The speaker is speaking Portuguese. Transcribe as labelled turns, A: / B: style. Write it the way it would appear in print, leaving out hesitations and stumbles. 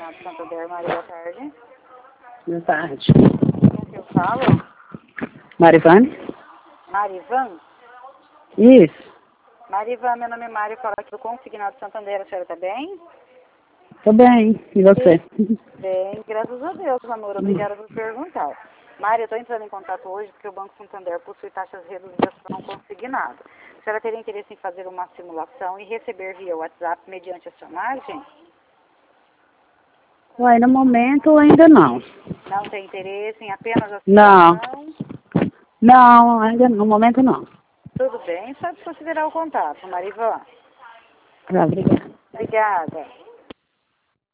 A: Consignado Santander, Maria, boa tarde.
B: Boa tarde.
A: Com que eu falo?
B: Marivane?
A: Marivan?
B: Isso.
A: Marivan, meu nome é Mário, falo aqui do Consignado Santander, a senhora tá bem?
B: Tô bem. E você?
A: Bem, graças a Deus, amor. Obrigada por perguntar. Mário, eu estou entrando em contato hoje porque o Banco Santander possui taxas reduzidas para um consignado. A senhora teria interesse em fazer uma simulação e receber via WhatsApp mediante acionagem?
B: Ué, no momento ainda não.
A: Não tem interesse em apenas a
B: Não.
A: simulação?
B: Não, ainda no momento não.
A: Tudo bem, só considerar o contato, Marivan.
B: Tá, obrigada.
A: Obrigada.